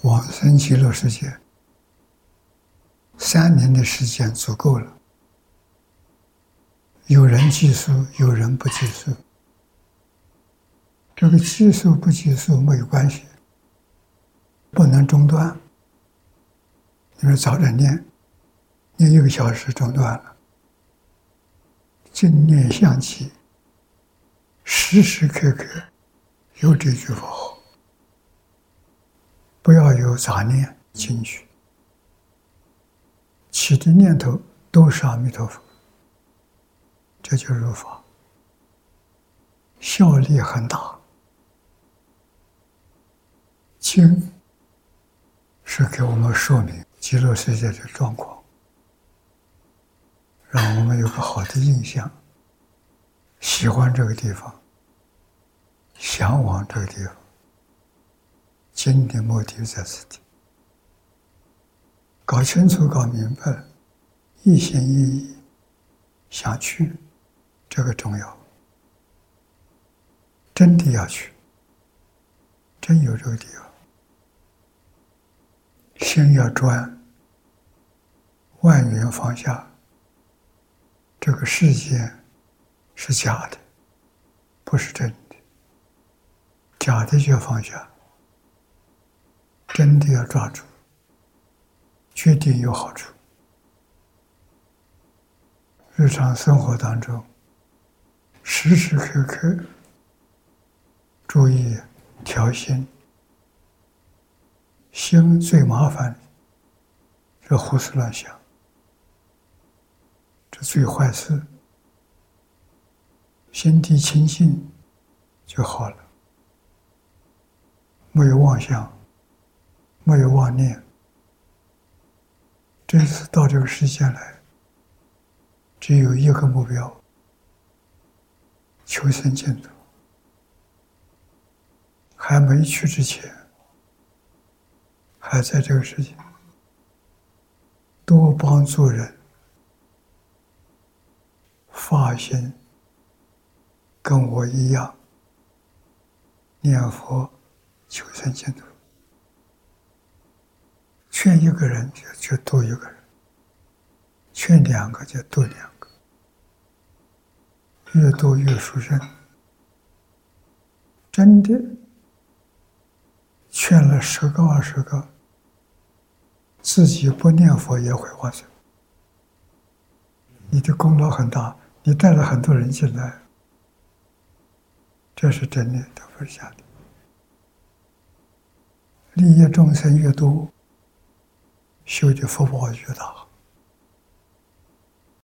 往生极乐世界3年的时间足够了。有人计数，有人不计数。这个计数不计数没有关系，不能中断。你说早点念1个小时中断了，净念相继，时时刻刻有这句佛号，不要有杂念进去，起的念头都是阿弥陀佛，这就入法，效力很大。经是给我们说明极乐世界的状况，让我们有个好的印象，喜欢这个地方，向往这个地方。经的目的在此地，搞清楚搞明白了，一心一意想去，这个重要。真的要去，真有这个地方，心要专，万缘放下。这个世界是假的，不是真的，假的就要放下，真的要抓住，决定有好处。日常生活当中，时时刻刻注意调心，心最麻烦是胡思乱想，这最坏事。心地清净就好了，没有妄想，没有妄念。这次到这个世界来，只有一个目标，求生净土。还没去之前，还在这个世界，多帮助人，发心跟我一样念佛求生净土。劝1个人就多1个人，劝2个就多2个，越多越殊胜。真的劝了10个20个，自己不念佛也会往生。你的功劳很大，你带了很多人进来，这是真的，这不是假的。利益众生越多，修的福报越大。